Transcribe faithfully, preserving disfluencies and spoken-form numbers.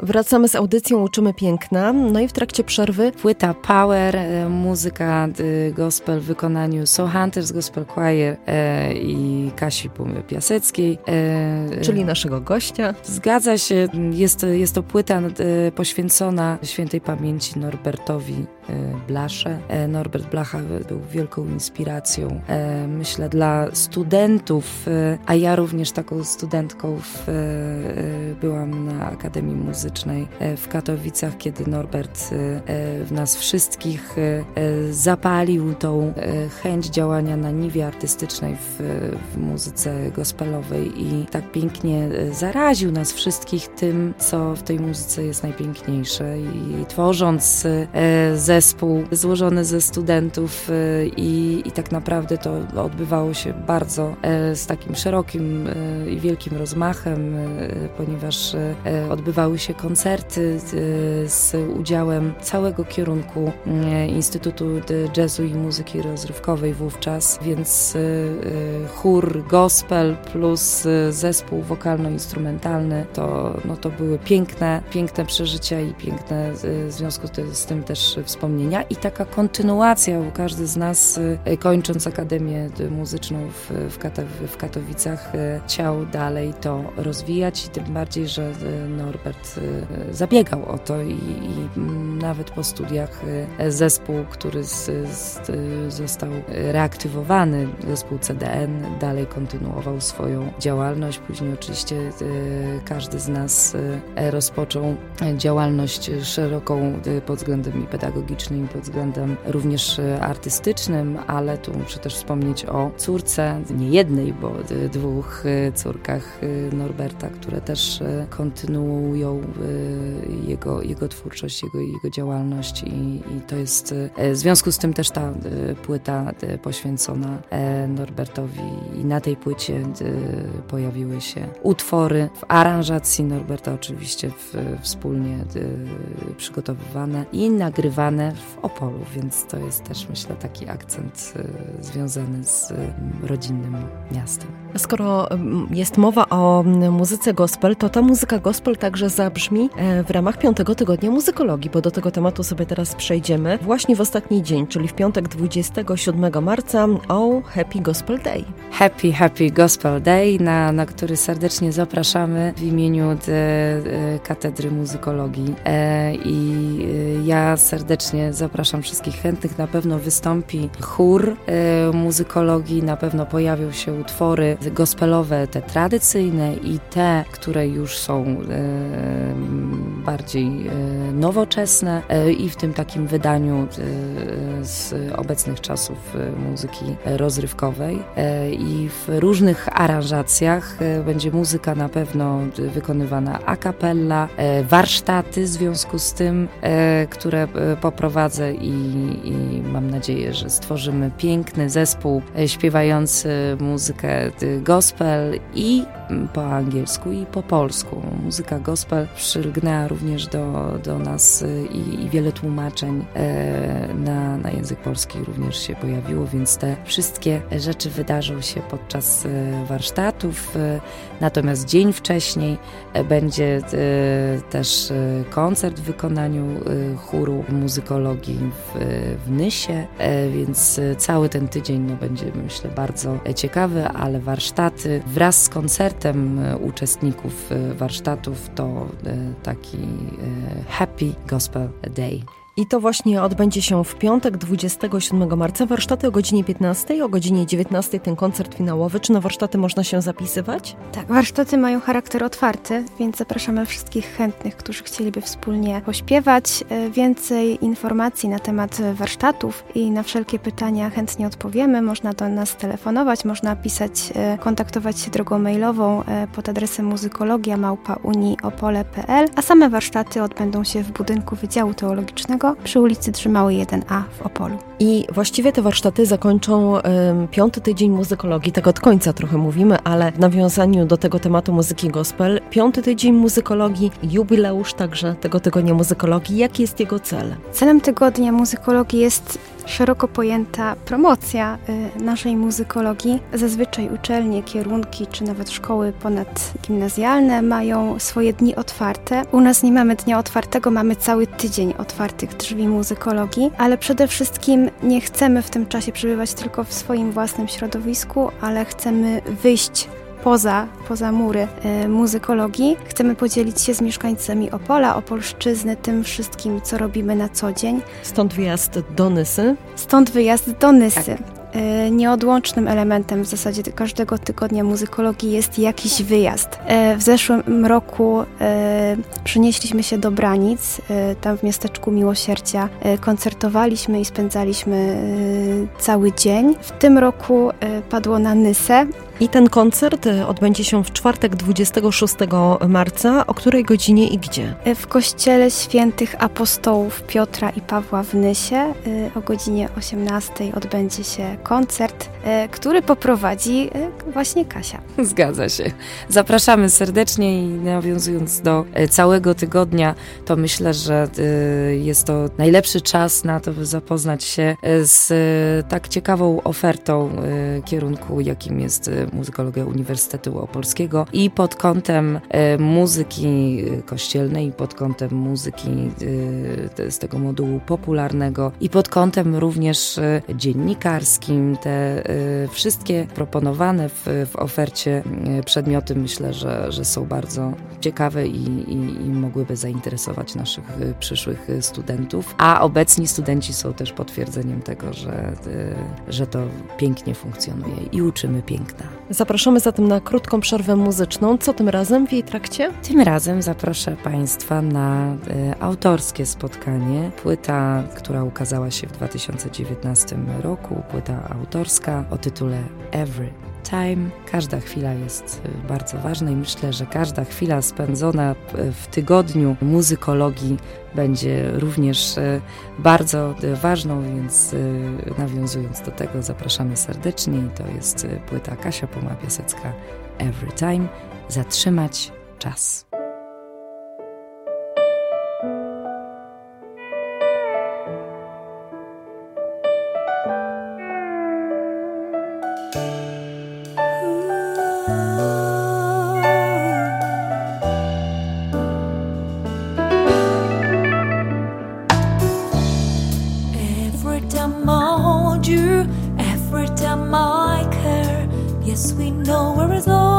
Wracamy z audycją Uczymy Piękna. No i w trakcie przerwy płyta Power, e, muzyka e, gospel w wykonaniu Soul Hunters Gospel Choir e, i Kasi Piaseckiej. E, czyli naszego gościa. Zgadza się. Jest, jest to płyta e, poświęcona świętej pamięci Norbertowi Blasze. Norbert Blacha był wielką inspiracją, myślę, dla studentów, a ja również taką studentką w, byłam na Akademii Muzycznej w Katowicach, kiedy Norbert w nas wszystkich zapalił tą chęć działania na niwie artystycznej w, w muzyce gospelowej i tak pięknie zaraził nas wszystkich tym, co w tej muzyce jest najpiękniejsze i tworząc ze zespół złożony ze studentów i, i tak naprawdę to odbywało się bardzo z takim szerokim i wielkim rozmachem, ponieważ odbywały się koncerty z udziałem całego kierunku Instytutu Jazzu i Muzyki Rozrywkowej wówczas, więc chór gospel plus zespół wokalno-instrumentalny to, no to były piękne, piękne przeżycia i piękne w związku z tym też wspomnienia. I taka kontynuacja, bo każdy z nas, kończąc Akademię Muzyczną w, w, Katow- w Katowicach, chciał dalej to rozwijać i tym bardziej, że Norbert zabiegał o to i, i nawet po studiach zespół, który z, z, został reaktywowany, zespół C D N, dalej kontynuował swoją działalność. Później oczywiście każdy z nas rozpoczął działalność szeroką pod względem pedagogicznym, pod względem również artystycznym, ale tu muszę też wspomnieć o córce, nie jednej, bo dwóch córkach Norberta, które też kontynuują jego, jego twórczość, jego, jego działalność i, i to jest w związku z tym też ta płyta poświęcona Norbertowi i na tej płycie pojawiły się utwory w aranżacji Norberta, oczywiście w, wspólnie przygotowywane i nagrywane w Opolu, więc to jest też, myślę, taki akcent y, związany z y, rodzinnym miastem. Skoro jest mowa o muzyce gospel, to ta muzyka gospel także zabrzmi w ramach piątego tygodnia muzykologii, bo do tego tematu sobie teraz przejdziemy. Właśnie w ostatni dzień, czyli w piątek dwudziestego siódmego marca, o Happy Gospel Day. Happy, Happy Gospel Day, na, na który serdecznie zapraszamy w imieniu de, de, Katedry Muzykologii e, i e, ja serdecznie zapraszam wszystkich chętnych. Na pewno wystąpi chór e, muzykologii, na pewno pojawią się utwory gospelowe, te tradycyjne i te, które już są e, bardziej e, nowoczesne e, i w tym takim wydaniu e, z obecnych czasów e, muzyki rozrywkowej e, i w różnych aranżacjach e, będzie muzyka na pewno wykonywana a cappella, e, warsztaty w związku z tym, e, które e, poprowadzę i, i mam nadzieję, że stworzymy piękny zespół e, śpiewający muzykę gospel i po angielsku i po polsku. Muzyka gospel przylgnęła również do, do nas i, i wiele tłumaczeń e, na, na język polski również się pojawiło, więc te wszystkie rzeczy wydarzą się podczas e, warsztatów. E, natomiast dzień wcześniej e, będzie e, też e, koncert w wykonaniu e, chóru muzykologii w, w Nysie, e, więc cały ten tydzień no, będzie, myślę, bardzo ciekawy, ale warsztaty wraz z koncertem uczestników warsztatów to taki Happy Gospel Day. I to właśnie odbędzie się w piątek dwudziestego siódmego marca. Warsztaty o godzinie piętnastej, o godzinie dziewiętnastej ten koncert finałowy. Czy na warsztaty można się zapisywać? Tak, warsztaty mają charakter otwarty, więc zapraszamy wszystkich chętnych, którzy chcieliby wspólnie pośpiewać. Więcej informacji na temat warsztatów i na wszelkie pytania chętnie odpowiemy. Można do nas telefonować, można pisać, kontaktować się drogą mailową pod adresem muzykologia małpa uniopole kropka p l, a same warsztaty odbędą się w budynku Wydziału Teologicznego Wyszyńskiego przy ulicy Drzymałej jeden A w Opolu. I właściwie te warsztaty zakończą um, piąty tydzień muzykologii, tak od końca trochę mówimy, ale w nawiązaniu do tego tematu muzyki gospel, piąty tydzień muzykologii, jubileusz także tego tygodnia muzykologii. Jaki jest jego cel? Celem tygodnia muzykologii jest szeroko pojęta promocja y, naszej muzykologii. Zazwyczaj uczelnie, kierunki czy nawet szkoły ponadgimnazjalne mają swoje dni otwarte. U nas nie mamy dnia otwartego, mamy cały tydzień otwartych drzwi muzykologii, ale przede wszystkim nie chcemy w tym czasie przebywać tylko w swoim własnym środowisku, ale chcemy wyjść poza, poza mury y, muzykologii. Chcemy podzielić się z mieszkańcami Opola, Opolszczyzny, tym wszystkim, co robimy na co dzień. Stąd wyjazd do Nysy? Stąd wyjazd do Nysy. Tak. Y, nieodłącznym elementem w zasadzie każdego tygodnia muzykologii jest jakiś wyjazd. Y, w zeszłym roku y, przenieśliśmy się do Branic, y, tam w miasteczku Miłosierdzia y, koncertowaliśmy i spędzaliśmy y, cały dzień. W tym roku y, padło na Nysę. I ten koncert odbędzie się w czwartek dwudziestego szóstego marca. O której godzinie i gdzie? W Kościele Świętych Apostołów Piotra i Pawła w Nysie o godzinie osiemnastej odbędzie się koncert, który poprowadzi właśnie Kasia. Zgadza się. Zapraszamy serdecznie i nawiązując do całego tygodnia, to myślę, że jest to najlepszy czas na to, by zapoznać się z tak ciekawą ofertą kierunku, jakim jest muzykologia Uniwersytetu Opolskiego i pod kątem e, muzyki kościelnej, i pod kątem muzyki e, te, z tego modułu popularnego i pod kątem również e, dziennikarskim. Te e, wszystkie proponowane w, w ofercie e, przedmioty myślę, że, że są bardzo ciekawe i, i, i mogłyby zainteresować naszych e, przyszłych studentów, a obecni studenci są też potwierdzeniem tego, że, e, że to pięknie funkcjonuje i uczymy piękna. Zapraszamy zatem na krótką przerwę muzyczną. Co tym razem w jej trakcie? Tym razem zaproszę Państwa na e, autorskie spotkanie. Płyta, która ukazała się w dwa tysiące dziewiętnastym roku, płyta autorska o tytule Every Time. Każda chwila jest bardzo ważna i myślę, że każda chwila spędzona w tygodniu muzykologii będzie również bardzo ważną, więc nawiązując do tego zapraszamy serdecznie i to jest płyta Kasia Poma-Piasecka Every Time. Zatrzymać czas. Every time I care, yes, we know where it's all.